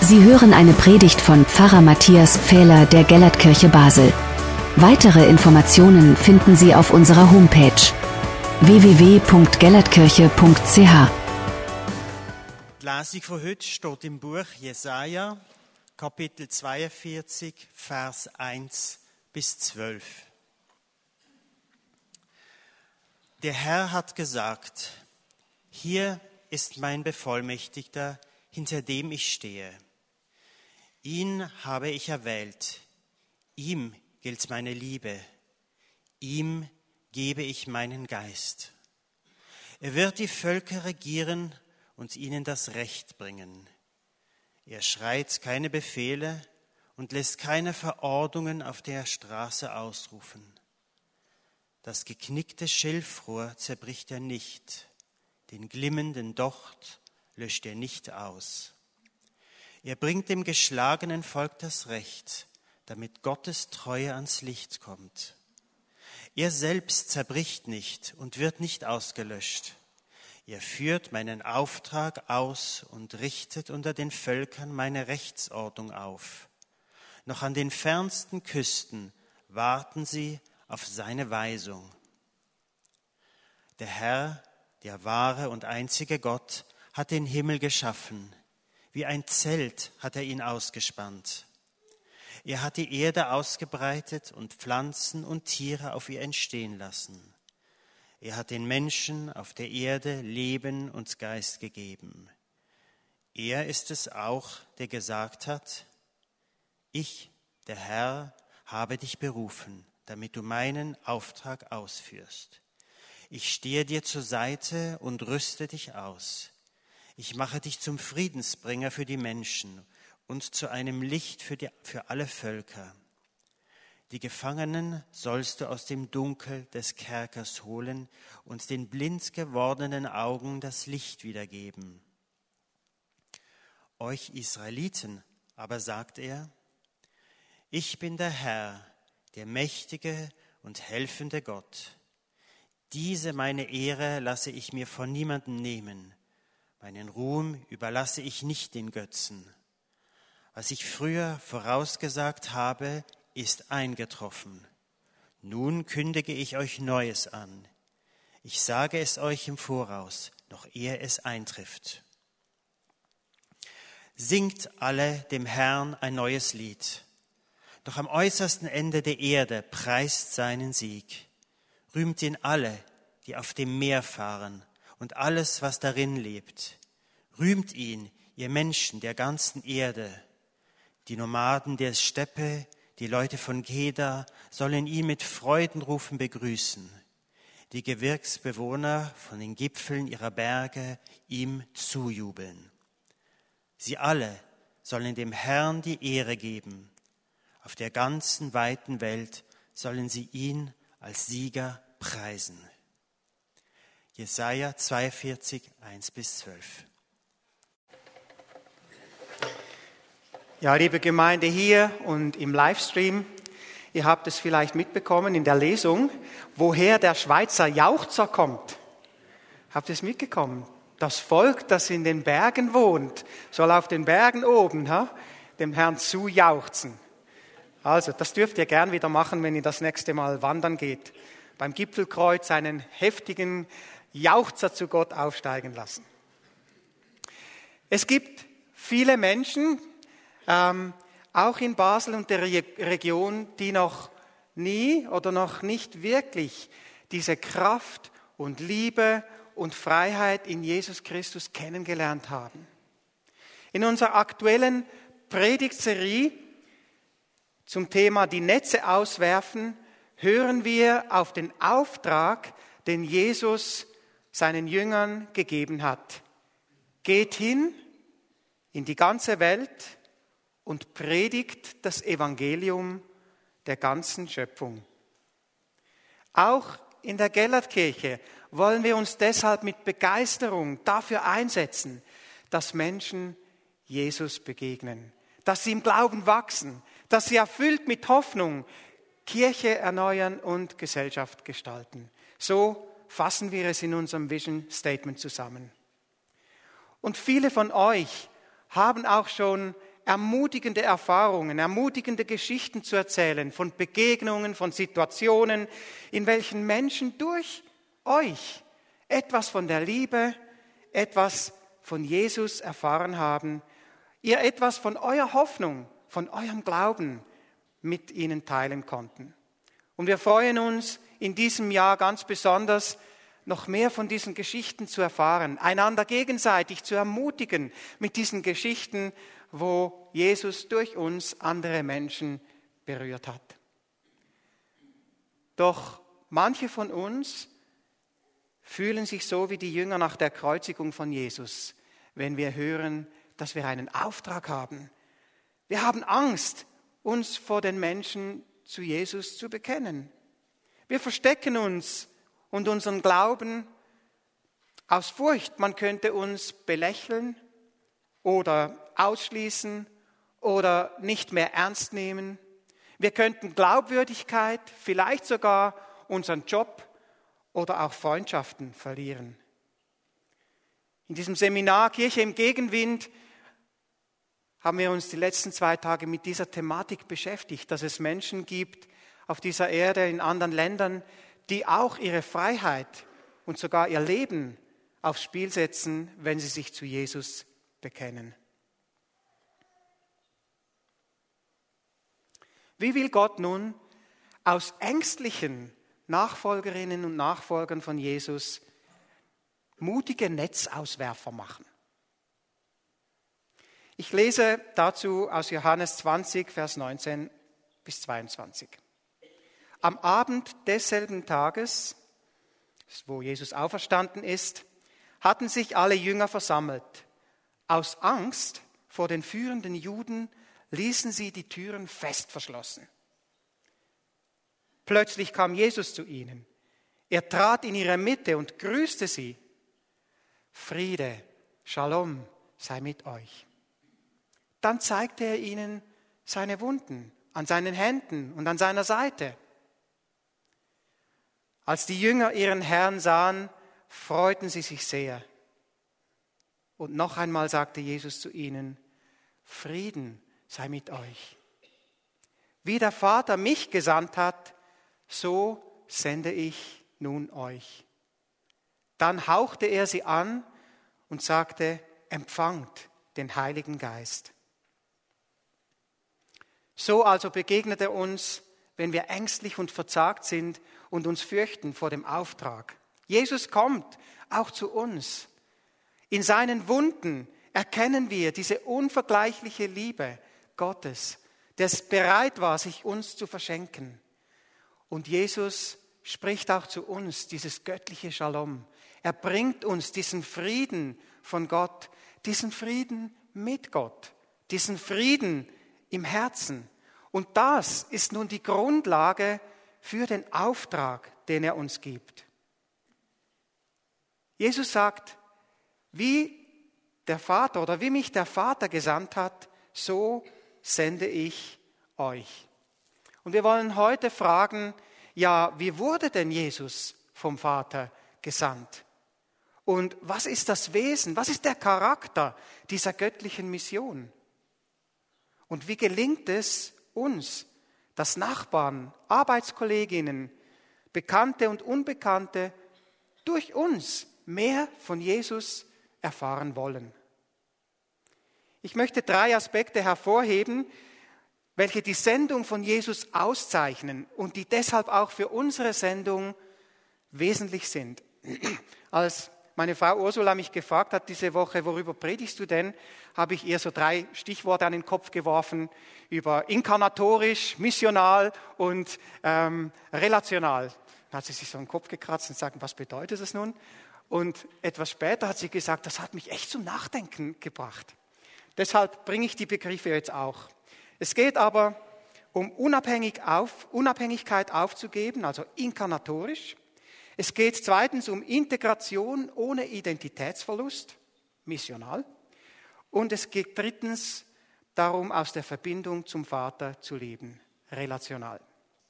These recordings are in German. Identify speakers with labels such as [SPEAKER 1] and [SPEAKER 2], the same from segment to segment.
[SPEAKER 1] Sie hören eine Predigt von Pfarrer Matthias Pfähler der Gellertkirche Basel. Weitere Informationen finden Sie auf unserer Homepage www.gellertkirche.ch.
[SPEAKER 2] Die Lesung von heute steht im Buch Jesaja, Kapitel 42, Vers 1 bis 12. Der Herr hat gesagt: Hier ist mein Bevollmächtigter, hinter dem ich stehe. Ihn habe ich erwählt, ihm gilt meine Liebe, ihm gebe ich meinen Geist. Er wird die Völker regieren und ihnen das Recht bringen. Er schreit keine Befehle und lässt keine Verordnungen auf der Straße ausrufen. Das geknickte Schilfrohr zerbricht er nicht, den glimmenden Docht löscht er nicht aus. Er bringt dem geschlagenen Volk das Recht, damit Gottes Treue ans Licht kommt. Er selbst zerbricht nicht und wird nicht ausgelöscht. Er führt meinen Auftrag aus und richtet unter den Völkern meine Rechtsordnung auf. Noch an den fernsten Küsten warten sie auf seine Weisung. Der Herr, der wahre und einzige Gott, hat den Himmel geschaffen. Wie ein Zelt hat er ihn ausgespannt. Er hat die Erde ausgebreitet und Pflanzen und Tiere auf ihr entstehen lassen. Er hat den Menschen auf der Erde Leben und Geist gegeben. Er ist es auch, der gesagt hat: Ich, der Herr, habe dich berufen, damit du meinen Auftrag ausführst. Ich stehe dir zur Seite und rüste dich aus. Ich mache dich zum Friedensbringer für die Menschen und zu einem Licht für alle Völker. Die Gefangenen sollst du aus dem Dunkel des Kerkers holen und den blind gewordenen Augen das Licht wiedergeben. Euch Israeliten aber sagt er: Ich bin der Herr, der mächtige und helfende Gott. Diese meine Ehre lasse ich mir von niemandem nehmen. Meinen Ruhm überlasse ich nicht den Götzen. Was ich früher vorausgesagt habe, ist eingetroffen. Nun kündige ich euch Neues an. Ich sage es euch im Voraus, noch ehe es eintrifft. Singt alle dem Herrn ein neues Lied. Doch am äußersten Ende der Erde preist seinen Sieg. Rühmt ihn alle, die auf dem Meer fahren und alles, was darin lebt. Rühmt ihn, ihr Menschen der ganzen Erde. Die Nomaden der Steppe, die Leute von Kedar sollen ihn mit Freudenrufen begrüßen. Die Gebirgsbewohner von den Gipfeln ihrer Berge ihm zujubeln. Sie alle sollen dem Herrn die Ehre geben. Auf der ganzen weiten Welt sollen sie ihn als Sieger preisen. Jesaja 42, 1-12.
[SPEAKER 3] Ja, liebe Gemeinde hier und im Livestream, ihr habt es vielleicht mitbekommen in der Lesung, woher der Schweizer Jauchzer kommt. Habt ihr es mitbekommen? Das Volk, das in den Bergen wohnt, soll auf den Bergen oben dem Herrn zujauchzen. Also, das dürft ihr gern wieder machen, wenn ihr das nächste Mal wandern geht. Beim Gipfelkreuz einen heftigen Jauchzer zu Gott aufsteigen lassen. Es gibt viele Menschen, auch in Basel und der Region, die noch nie oder noch nicht wirklich diese Kraft und Liebe und Freiheit in Jesus Christus kennengelernt haben. In unserer aktuellen Predigtserie zum Thema die Netze auswerfen, hören wir auf den Auftrag, den Jesus seinen Jüngern gegeben hat. Geht hin in die ganze Welt und predigt das Evangelium der ganzen Schöpfung. Auch in der Gellertkirche wollen wir uns deshalb mit Begeisterung dafür einsetzen, dass Menschen Jesus begegnen, dass sie im Glauben wachsen, dass sie erfüllt mit Hoffnung Kirche erneuern und Gesellschaft gestalten. So fassen wir es in unserem Vision Statement zusammen. Und viele von euch haben auch schon ermutigende Erfahrungen, ermutigende Geschichten zu erzählen von Begegnungen, von Situationen, in welchen Menschen durch euch etwas von der Liebe, etwas von Jesus erfahren haben, ihr etwas von eurer Hoffnung, von eurem Glauben mit ihnen teilen konnten. Und wir freuen uns in diesem Jahr ganz besonders, noch mehr von diesen Geschichten zu erfahren, einander gegenseitig zu ermutigen mit diesen Geschichten, wo Jesus durch uns andere Menschen berührt hat. Doch manche von uns fühlen sich so wie die Jünger nach der Kreuzigung von Jesus, wenn wir hören, dass wir einen Auftrag haben. Wir haben Angst, uns vor den Menschen zu Jesus zu bekennen. Wir verstecken uns und unseren Glauben aus Furcht, man könnte uns belächeln oder ausschließen oder nicht mehr ernst nehmen. Wir könnten Glaubwürdigkeit, vielleicht sogar unseren Job oder auch Freundschaften verlieren. In diesem Seminar Kirche im Gegenwind haben wir uns die letzten 2 Tage mit dieser Thematik beschäftigt, dass es Menschen gibt auf dieser Erde, in anderen Ländern, die auch ihre Freiheit und sogar ihr Leben aufs Spiel setzen, wenn sie sich zu Jesus bekennen. Wie will Gott nun aus ängstlichen Nachfolgerinnen und Nachfolgern von Jesus mutige Netzauswerfer machen? Ich lese dazu aus Johannes 20, Vers 19 bis 22. Am Abend desselben Tages, wo Jesus auferstanden ist, hatten sich alle Jünger versammelt. Aus Angst vor den führenden Juden ließen sie die Türen fest verschlossen. Plötzlich kam Jesus zu ihnen. Er trat in ihre Mitte und grüßte sie. Friede, Shalom sei mit euch. Dann zeigte er ihnen seine Wunden an seinen Händen und an seiner Seite. Als die Jünger ihren Herrn sahen, freuten sie sich sehr. Und noch einmal sagte Jesus zu ihnen, Frieden sei mit euch. Wie der Vater mich gesandt hat, so sende ich nun euch. Dann hauchte er sie an und sagte, empfangt den Heiligen Geist. So also begegnet er uns, wenn wir ängstlich und verzagt sind und uns fürchten vor dem Auftrag. Jesus kommt auch zu uns. In seinen Wunden erkennen wir diese unvergleichliche Liebe Gottes, der es bereit war, sich uns zu verschenken. Und Jesus spricht auch zu uns dieses göttliche Shalom. Er bringt uns diesen Frieden von Gott, diesen Frieden mit Gott, diesen Frieden im Herzen. Und das ist nun die Grundlage für den Auftrag, den er uns gibt. Jesus sagt, wie der Vater oder wie mich der Vater gesandt hat, so sende ich euch. Und wir wollen heute fragen, ja, wie wurde denn Jesus vom Vater gesandt? Und was ist das Wesen, was ist der Charakter dieser göttlichen Mission? Und wie gelingt es uns, dass Nachbarn, Arbeitskolleginnen, Bekannte und Unbekannte durch uns mehr von Jesus erfahren wollen? Ich möchte 3 Aspekte hervorheben, welche die Sendung von Jesus auszeichnen und die deshalb auch für unsere Sendung wesentlich sind. Als meine Frau Ursula mich gefragt hat diese Woche, worüber predigst du denn, habe ich ihr so 3 Stichworte an den Kopf geworfen über inkarnatorisch, missional und relational. Dann hat sie sich so den Kopf gekratzt und gesagt, was bedeutet das nun? Und etwas später hat sie gesagt, das hat mich echt zum Nachdenken gebracht. Deshalb bringe ich die Begriffe jetzt auch. Es geht aber um Unabhängigkeit aufzugeben, also inkarnatorisch. Es geht zweitens um Integration ohne Identitätsverlust, missional. Und es geht drittens darum, aus der Verbindung zum Vater zu leben, relational.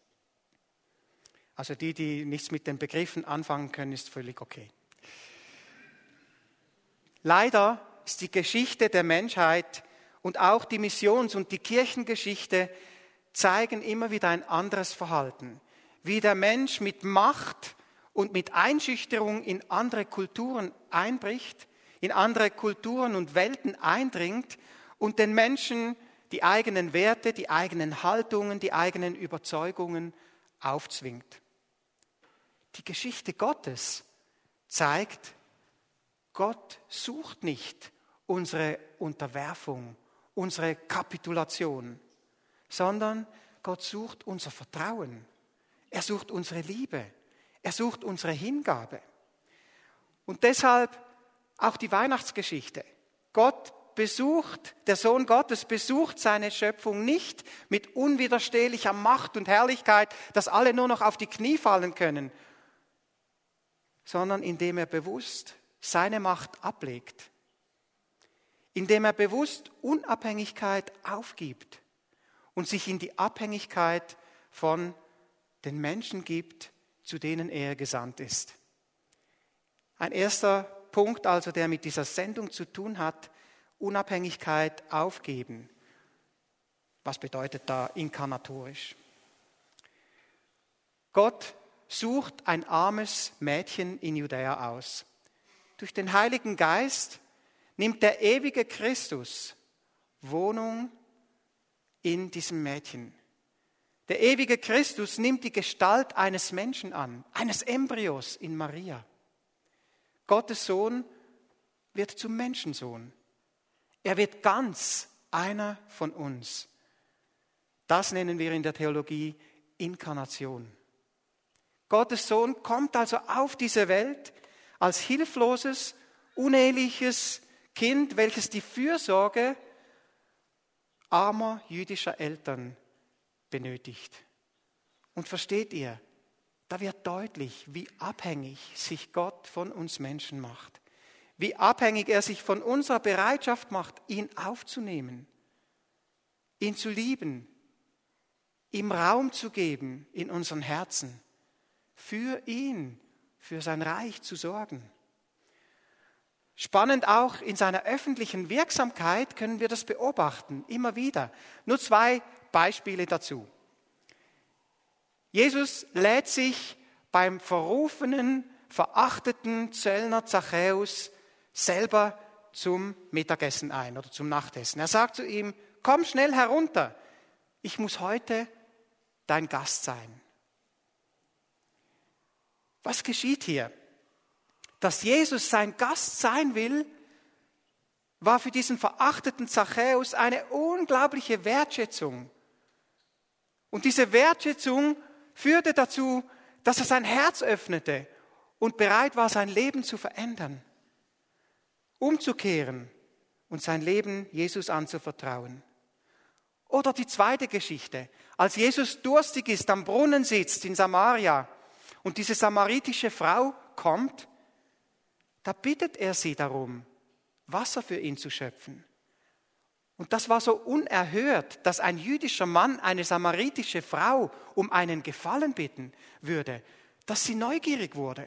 [SPEAKER 3] Also die nichts mit den Begriffen anfangen können, ist völlig okay. Leider ist die Geschichte der Menschheit und auch die Missions- und die Kirchengeschichte zeigen immer wieder ein anderes Verhalten, wie der Mensch mit Macht und mit Einschüchterung in andere Kulturen einbricht, in andere Kulturen und Welten eindringt und den Menschen die eigenen Werte, die eigenen Haltungen, die eigenen Überzeugungen aufzwingt. Die Geschichte Gottes zeigt, Gott sucht nicht unsere Unterwerfung, unsere Kapitulation, sondern Gott sucht unser Vertrauen. Er sucht unsere Liebe. Er sucht unsere Hingabe. Und deshalb auch die Weihnachtsgeschichte. Der Sohn Gottes besucht seine Schöpfung nicht mit unwiderstehlicher Macht und Herrlichkeit, dass alle nur noch auf die Knie fallen können, sondern indem er bewusst seine Macht ablegt, indem er bewusst Unabhängigkeit aufgibt und sich in die Abhängigkeit von den Menschen gibt, zu denen er gesandt ist. Ein erster Punkt also, der mit dieser Sendung zu tun hat, Unabhängigkeit aufgeben. Was bedeutet da inkarnatorisch? Gott sucht ein armes Mädchen in Judäa aus. Durch den Heiligen Geist nimmt der ewige Christus Wohnung in diesem Mädchen. Der ewige Christus nimmt die Gestalt eines Menschen an, eines Embryos in Maria. Gottes Sohn wird zum Menschensohn. Er wird ganz einer von uns. Das nennen wir in der Theologie Inkarnation. Gottes Sohn kommt also auf diese Welt als hilfloses, uneheliches Kind, welches die Fürsorge armer jüdischer Eltern benötigt. Und versteht ihr, da wird deutlich, wie abhängig sich Gott von uns Menschen macht. Wie abhängig er sich von unserer Bereitschaft macht, ihn aufzunehmen, ihn zu lieben, ihm Raum zu geben in unseren Herzen, für ihn, für sein Reich zu sorgen. Spannend auch in seiner öffentlichen Wirksamkeit können wir das beobachten, immer wieder. Nur 2 Beispiele dazu. Jesus lädt sich beim verrufenen, verachteten Zöllner Zachäus selber zum Mittagessen ein oder zum Nachtessen. Er sagt zu ihm, komm schnell herunter, ich muss heute dein Gast sein. Was geschieht hier? Dass Jesus sein Gast sein will, war für diesen verachteten Zachäus eine unglaubliche Wertschätzung. Und diese Wertschätzung führte dazu, dass er sein Herz öffnete und bereit war, sein Leben zu verändern, umzukehren und sein Leben Jesus anzuvertrauen. Oder die zweite Geschichte, als Jesus durstig ist, am Brunnen sitzt in Samaria und diese samaritische Frau kommt, da bittet er sie darum, Wasser für ihn zu schöpfen. Und das war so unerhört, dass ein jüdischer Mann eine samaritische Frau um einen Gefallen bitten würde, dass sie neugierig wurde.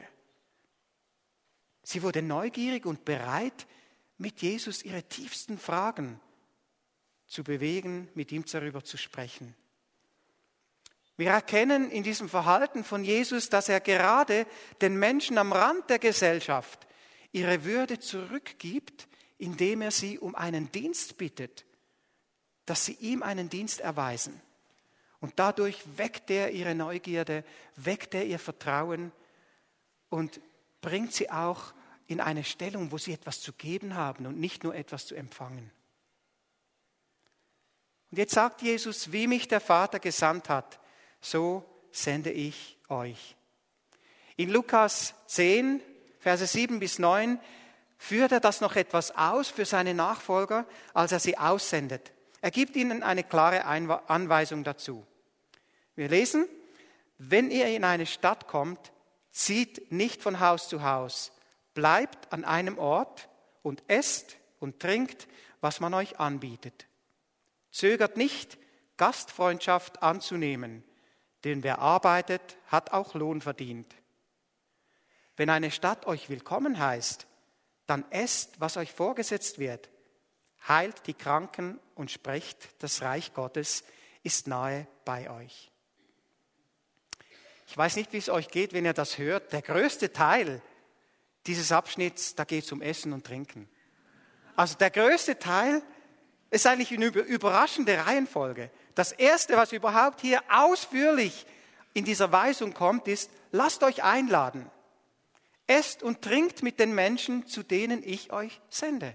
[SPEAKER 3] Sie wurde neugierig und bereit, mit Jesus ihre tiefsten Fragen zu bewegen, mit ihm darüber zu sprechen. Wir erkennen in diesem Verhalten von Jesus, dass er gerade den Menschen am Rand der Gesellschaft ihre Würde zurückgibt, indem er sie um einen Dienst bittet, dass sie ihm einen Dienst erweisen. Und dadurch weckt er ihre Neugierde, weckt er ihr Vertrauen und bringt sie auch in eine Stellung, wo sie etwas zu geben haben und nicht nur etwas zu empfangen. Und jetzt sagt Jesus, wie mich der Vater gesandt hat, so sende ich euch. In Lukas 10, Verse 7 bis 9 führt er das noch etwas aus für seine Nachfolger, als er sie aussendet. Er gibt ihnen eine klare Anweisung dazu. Wir lesen, wenn ihr in eine Stadt kommt, zieht nicht von Haus zu Haus, bleibt an einem Ort und esst und trinkt, was man euch anbietet. Zögert nicht, Gastfreundschaft anzunehmen, denn wer arbeitet, hat auch Lohn verdient. Wenn eine Stadt euch willkommen heißt, dann esst, was euch vorgesetzt wird. heilt die Kranken und sprecht, das Reich Gottes ist nahe bei euch. Ich weiß nicht, wie es euch geht, wenn ihr das hört. Der größte Teil dieses Abschnitts, da geht es um Essen und Trinken. Also der größte Teil ist eigentlich eine überraschende Reihenfolge. Das Erste, was überhaupt hier ausführlich in dieser Weisung kommt, ist, lasst euch einladen. Esst und trinkt mit den Menschen, zu denen ich euch sende.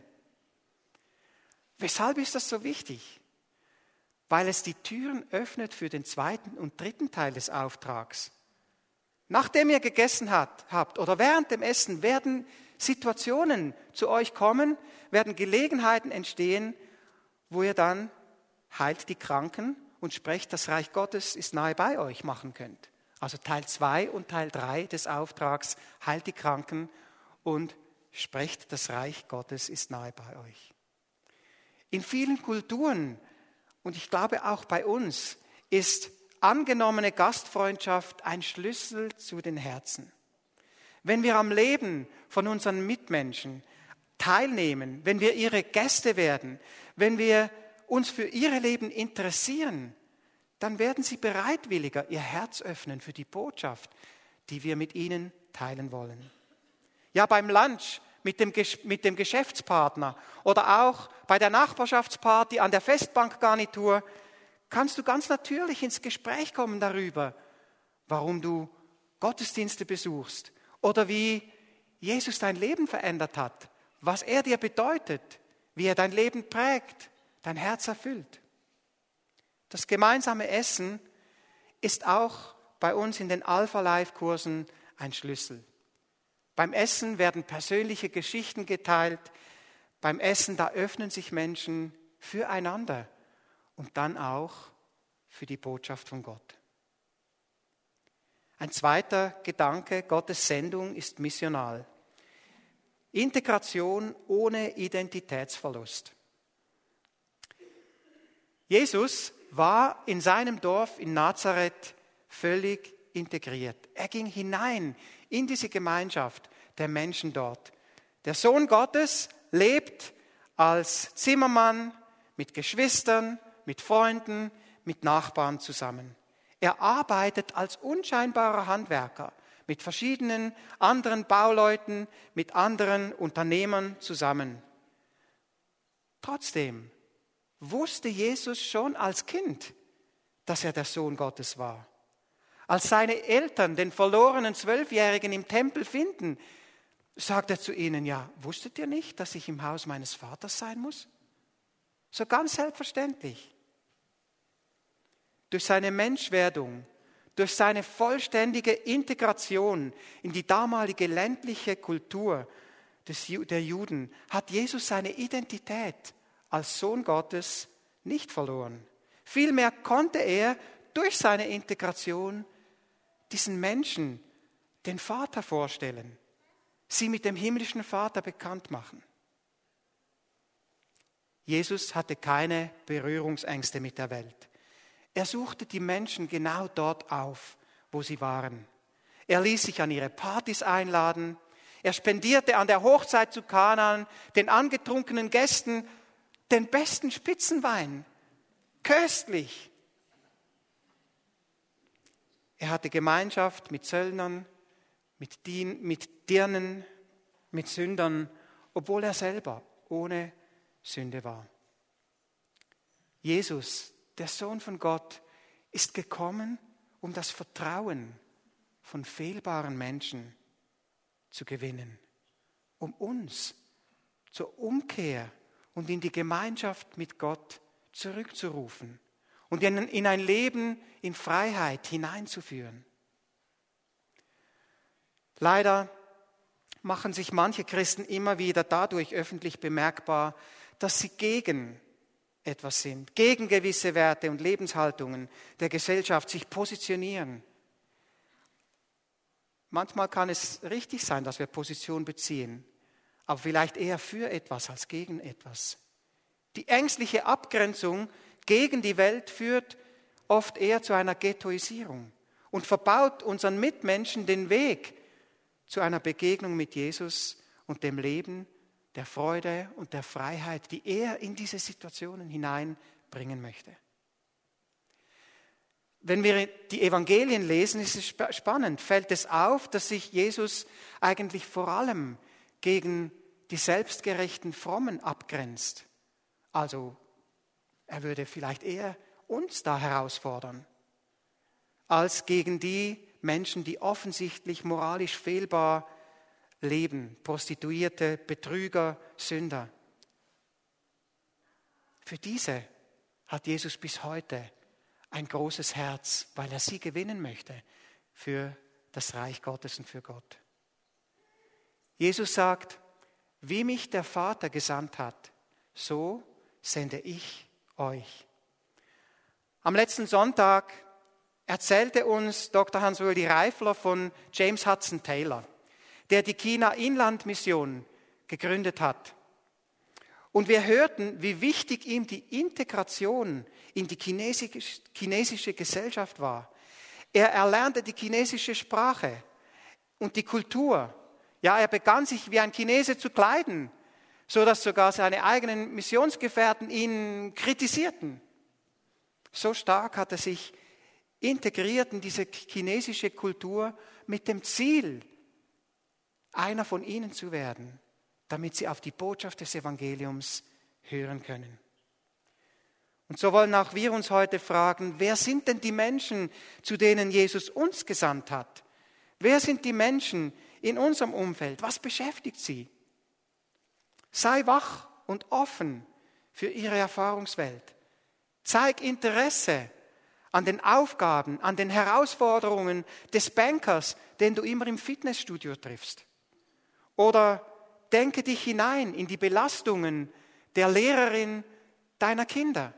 [SPEAKER 3] Weshalb ist das so wichtig? Weil es die Türen öffnet für den zweiten und dritten Teil des Auftrags. Nachdem ihr gegessen habt oder während dem Essen werden Situationen zu euch kommen, werden Gelegenheiten entstehen, wo ihr dann heilt die Kranken und sprecht, das Reich Gottes ist nahe bei euch machen könnt. Also Teil 2 und Teil 3 des Auftrags, heilt die Kranken und sprecht, das Reich Gottes ist nahe bei euch. In vielen Kulturen, und ich glaube auch bei uns, ist angenommene Gastfreundschaft ein Schlüssel zu den Herzen. Wenn wir am Leben von unseren Mitmenschen teilnehmen, wenn wir ihre Gäste werden, wenn wir uns für ihre Leben interessieren, dann werden sie bereitwilliger ihr Herz öffnen für die Botschaft, die wir mit ihnen teilen wollen. Ja, beim Lunch mit dem Geschäftspartner oder auch bei der Nachbarschaftsparty an der Festbankgarnitur kannst du ganz natürlich ins Gespräch kommen darüber, warum du Gottesdienste besuchst oder wie Jesus dein Leben verändert hat, was er dir bedeutet, wie er dein Leben prägt, dein Herz erfüllt. Das gemeinsame Essen ist auch bei uns in den Alpha-Life-Kursen ein Schlüssel. Beim Essen werden persönliche Geschichten geteilt. Beim Essen, da öffnen sich Menschen füreinander und dann auch für die Botschaft von Gott. Ein zweiter Gedanke, Gottes Sendung ist missional. Integration ohne Identitätsverlust. Jesus war in seinem Dorf in Nazareth völlig integriert. Er ging hinein in diese Gemeinschaft der Menschen dort. Der Sohn Gottes lebt als Zimmermann mit Geschwistern, mit Freunden, mit Nachbarn zusammen. Er arbeitet als unscheinbarer Handwerker mit verschiedenen anderen Bauleuten, mit anderen Unternehmern zusammen. Trotzdem wusste Jesus schon als Kind, dass er der Sohn Gottes war. Als seine Eltern den verlorenen 12-Jährigen im Tempel finden, sagt er zu ihnen, ja, wusstet ihr nicht, dass ich im Haus meines Vaters sein muss? So ganz selbstverständlich. Durch seine Menschwerdung, durch seine vollständige Integration in die damalige ländliche Kultur der Juden, hat Jesus seine Identität als Sohn Gottes nicht verloren. Vielmehr konnte er durch seine Integration diesen Menschen den Vater vorstellen, sie mit dem himmlischen Vater bekannt machen. Jesus hatte keine Berührungsängste mit der Welt. Er suchte die Menschen genau dort auf, wo sie waren. Er ließ sich an ihre Partys einladen. Er spendierte an der Hochzeit zu Kanaan den angetrunkenen Gästen den besten Spitzenwein. Köstlich. Er hatte Gemeinschaft mit Zöllnern, mit Dirnen, mit Sündern, obwohl er selber ohne Sünde war. Jesus, der Sohn von Gott, ist gekommen, um das Vertrauen von fehlbaren Menschen zu gewinnen, um uns zur Umkehr und in die Gemeinschaft mit Gott zurückzurufen und in ein Leben in Freiheit hineinzuführen. Leider machen sich manche Christen immer wieder dadurch öffentlich bemerkbar, dass sie gegen etwas sind, gegen gewisse Werte und Lebenshaltungen der Gesellschaft sich positionieren. Manchmal kann es richtig sein, dass wir Position beziehen, aber vielleicht eher für etwas als gegen etwas. Die ängstliche Abgrenzung gegen die Welt führt oft eher zu einer Ghettoisierung und verbaut unseren Mitmenschen den Weg zu einer Begegnung mit Jesus und dem Leben, der Freude und der Freiheit, die er in diese Situationen hineinbringen möchte. Wenn wir die Evangelien lesen, ist es spannend, fällt es auf, dass sich Jesus eigentlich vor allem gegen die selbstgerechten Frommen abgrenzt. Also er würde vielleicht eher uns da herausfordern, als gegen die Menschen, die offensichtlich moralisch fehlbar leben, Prostituierte, Betrüger, Sünder. Für diese hat Jesus bis heute ein großes Herz, weil er sie gewinnen möchte für das Reich Gottes und für Gott. Jesus sagt, wie mich der Vater gesandt hat, so sende ich euch. Am letzten Sonntag erzählte uns Dr. Hans-Rudi Reifler von James Hudson Taylor, der die China-Inland-Mission gegründet hat. Und wir hörten, wie wichtig ihm die Integration in die chinesische Gesellschaft war. Er erlernte die chinesische Sprache und die Kultur. Ja, er begann sich wie ein Chinese zu kleiden, so dass sogar seine eigenen Missionsgefährten ihn kritisierten. So stark hat er sich integriert in diese chinesische Kultur mit dem Ziel, einer von ihnen zu werden, damit sie auf die Botschaft des Evangeliums hören können. Und so wollen auch wir uns heute fragen, wer sind denn die Menschen, zu denen Jesus uns gesandt hat? Wer sind die Menschen in unserem Umfeld? Was beschäftigt sie? Sei wach und offen für ihre Erfahrungswelt. Zeig Interesse an den Aufgaben, an den Herausforderungen des Bankers, den du immer im Fitnessstudio triffst. Oder denke dich hinein in die Belastungen der Lehrerin deiner Kinder.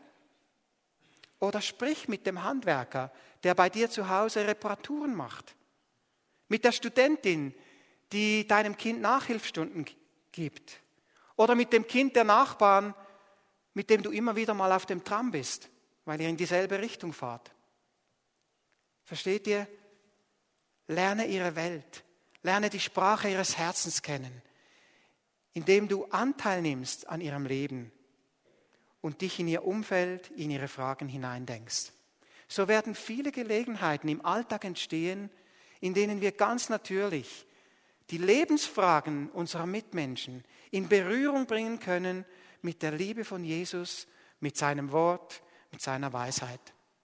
[SPEAKER 3] Oder sprich mit dem Handwerker, der bei dir zu Hause Reparaturen macht. Mit der Studentin, die deinem Kind Nachhilfstunden gibt. Oder mit dem Kind der Nachbarn, mit dem du immer wieder mal auf dem Tram bist, weil ihr in dieselbe Richtung fahrt. Versteht ihr? Lerne ihre Welt. Lerne die Sprache ihres Herzens kennen, indem du Anteil nimmst an ihrem Leben und dich in ihr Umfeld, in ihre Fragen hineindenkst. So werden viele Gelegenheiten im Alltag entstehen, in denen wir ganz natürlich die Lebensfragen unserer Mitmenschen in Berührung bringen können mit der Liebe von Jesus, mit seinem Wort, mit seiner Weisheit.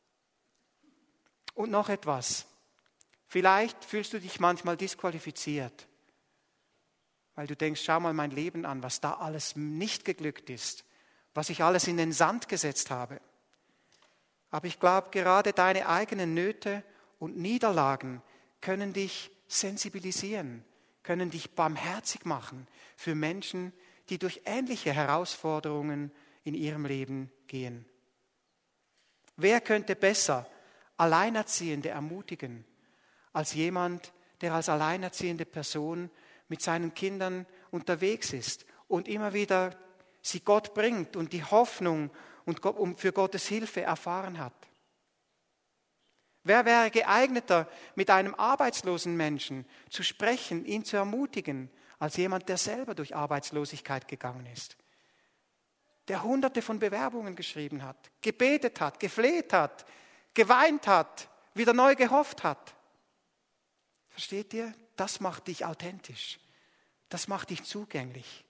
[SPEAKER 3] Und noch etwas. Vielleicht fühlst du dich manchmal disqualifiziert, weil du denkst, schau mal mein Leben an, was da alles nicht geglückt ist, was ich alles in den Sand gesetzt habe. Aber ich glaube, gerade deine eigenen Nöte und Niederlagen können dich sensibilisieren, können dich barmherzig machen für Menschen, die durch ähnliche Herausforderungen in ihrem Leben gehen. Wer könnte besser Alleinerziehende ermutigen, als jemand, der als alleinerziehende Person mit seinen Kindern unterwegs ist und immer wieder sie Gott bringt und die Hoffnung und für Gottes Hilfe erfahren hat? Wer wäre geeigneter, mit einem arbeitslosen Menschen zu sprechen, ihn zu ermutigen, als jemand, der selber durch Arbeitslosigkeit gegangen ist? Der Hunderte von Bewerbungen geschrieben hat, gebetet hat, gefleht hat, geweint hat, wieder neu gehofft hat. Versteht ihr? Das macht dich authentisch. Das macht dich zugänglich.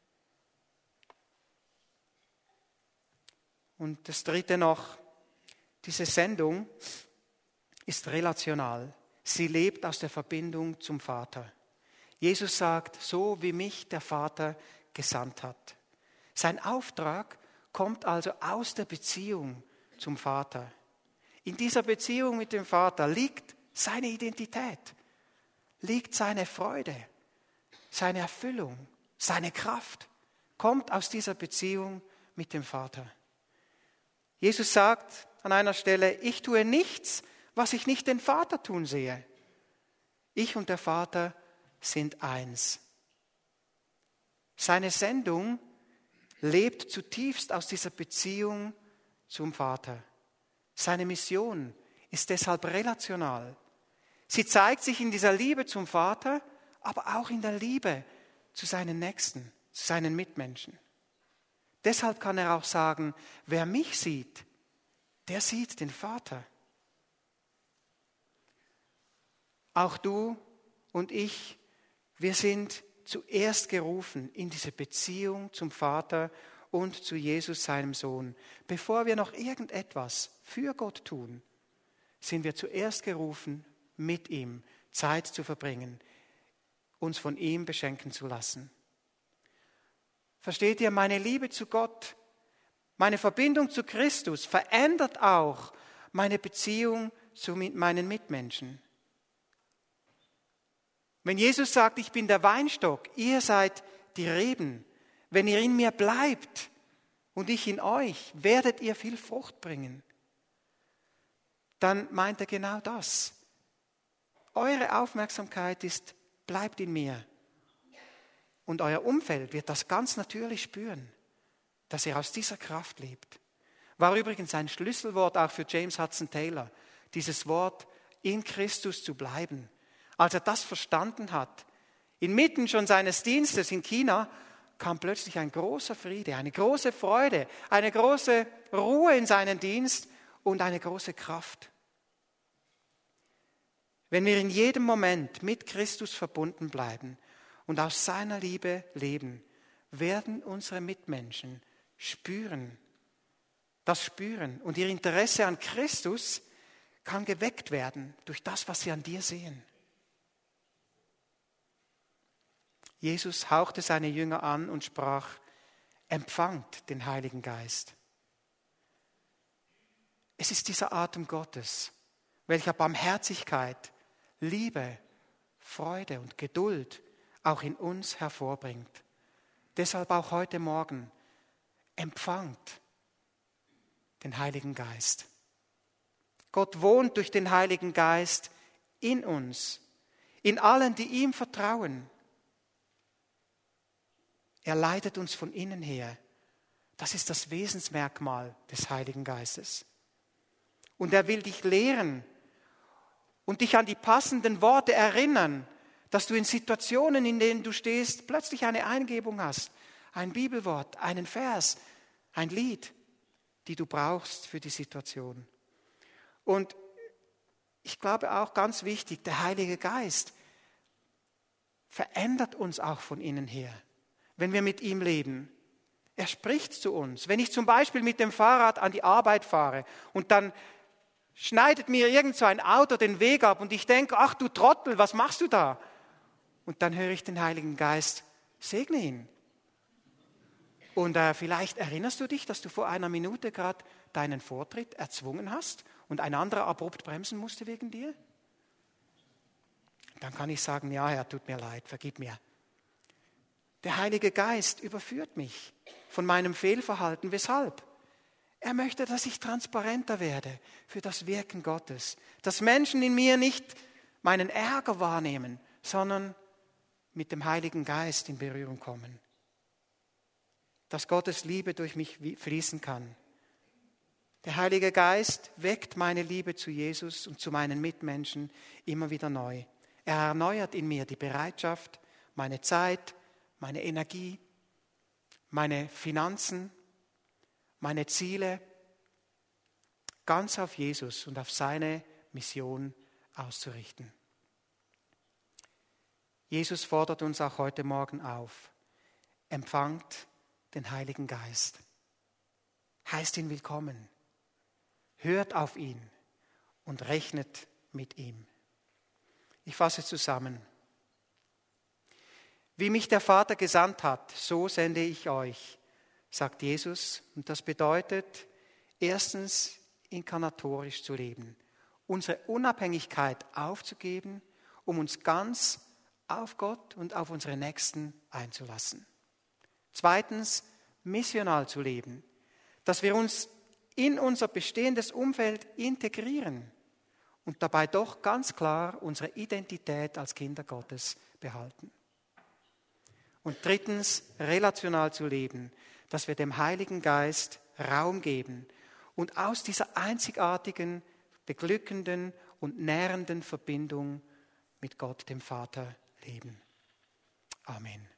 [SPEAKER 3] Und das Dritte noch, diese Sendung ist relational. Sie lebt aus der Verbindung zum Vater. Jesus sagt, so wie mich der Vater gesandt hat. Sein Auftrag kommt also aus der Beziehung zum Vater. In dieser Beziehung mit dem Vater liegt seine Identität, liegt seine Freude, seine Erfüllung, seine Kraft, kommt aus dieser Beziehung mit dem Vater. Jesus sagt an einer Stelle, ich tue nichts, was ich nicht den Vater tun sehe. Ich und der Vater sind eins. Seine Sendung lebt zutiefst aus dieser Beziehung zum Vater. Seine Mission ist deshalb relational. Sie zeigt sich in dieser Liebe zum Vater, aber auch in der Liebe zu seinen Nächsten, zu seinen Mitmenschen. Deshalb kann er auch sagen, wer mich sieht, der sieht den Vater. Auch du und ich, wir sind zuerst gerufen in diese Beziehung zum Vater und zu Jesus, seinem Sohn. Bevor wir noch irgendetwas für Gott tun, sind wir zuerst gerufen, mit ihm Zeit zu verbringen, uns von ihm beschenken zu lassen. Versteht ihr, meine Liebe zu Gott, meine Verbindung zu Christus verändert auch meine Beziehung zu meinen Mitmenschen. Wenn Jesus sagt, ich bin der Weinstock, ihr seid die Reben, wenn ihr in mir bleibt und ich in euch, werdet ihr viel Frucht bringen. Dann meint er genau das. Eure Aufmerksamkeit bleibt in mir. Und euer Umfeld wird das ganz natürlich spüren, dass ihr aus dieser Kraft lebt. War übrigens ein Schlüsselwort auch für James Hudson Taylor, dieses Wort, in Christus zu bleiben. Als er das verstanden hat, inmitten schon seines Dienstes in China, kam plötzlich ein großer Friede, eine große Freude, eine große Ruhe in seinen Dienst und eine große Kraft. Wenn wir in jedem Moment mit Christus verbunden bleiben und aus seiner Liebe leben, werden unsere Mitmenschen das spüren. Und ihr Interesse an Christus kann geweckt werden durch das, was sie an dir sehen. Jesus hauchte seine Jünger an und sprach, empfangt den Heiligen Geist. Es ist dieser Atem Gottes, welcher Barmherzigkeit, Liebe, Freude und Geduld auch in uns hervorbringt. Deshalb auch heute Morgen, empfangt den Heiligen Geist. Gott wohnt durch den Heiligen Geist in uns, in allen, die ihm vertrauen. Er leitet uns von innen her. Das ist das Wesensmerkmal des Heiligen Geistes. Und er will dich lehren und dich an die passenden Worte erinnern, dass du in Situationen, in denen du stehst, plötzlich eine Eingebung hast, ein Bibelwort, einen Vers, ein Lied, die du brauchst für die Situation. Und ich glaube auch ganz wichtig, der Heilige Geist verändert uns auch von innen her, wenn wir mit ihm leben. Er spricht zu uns. Wenn ich zum Beispiel mit dem Fahrrad an die Arbeit fahre und dann schneidet mir irgend so ein Auto den Weg ab und ich denke, ach du Trottel, was machst du da? Und dann höre ich den Heiligen Geist, segne ihn. Und vielleicht erinnerst du dich, dass du vor einer Minute gerade deinen Vortritt erzwungen hast und ein anderer abrupt bremsen musste wegen dir? Dann kann ich sagen, ja, Herr, tut mir leid, vergib mir. Der Heilige Geist überführt mich von meinem Fehlverhalten. Weshalb? Er möchte, dass ich transparenter werde für das Wirken Gottes. Dass Menschen in mir nicht meinen Ärger wahrnehmen, sondern mit dem Heiligen Geist in Berührung kommen. Dass Gottes Liebe durch mich fließen kann. Der Heilige Geist weckt meine Liebe zu Jesus und zu meinen Mitmenschen immer wieder neu. Er erneuert in mir die Bereitschaft, meine Zeit, meine Energie, meine Finanzen, meine Ziele ganz auf Jesus und auf seine Mission auszurichten. Jesus fordert uns auch heute Morgen auf. Empfangt den Heiligen Geist. Heißt ihn willkommen. Hört auf ihn und rechnet mit ihm. Ich fasse zusammen. Wie mich der Vater gesandt hat, so sende ich euch, sagt Jesus. Und das bedeutet, erstens inkarnatorisch zu leben, unsere Unabhängigkeit aufzugeben, um uns ganz auf Gott und auf unsere Nächsten einzulassen. Zweitens, missional zu leben, dass wir uns in unser bestehendes Umfeld integrieren und dabei doch ganz klar unsere Identität als Kinder Gottes behalten. Und drittens, relational zu leben, dass wir dem Heiligen Geist Raum geben und aus dieser einzigartigen, beglückenden und nährenden Verbindung mit Gott, dem Vater, leben. Amen.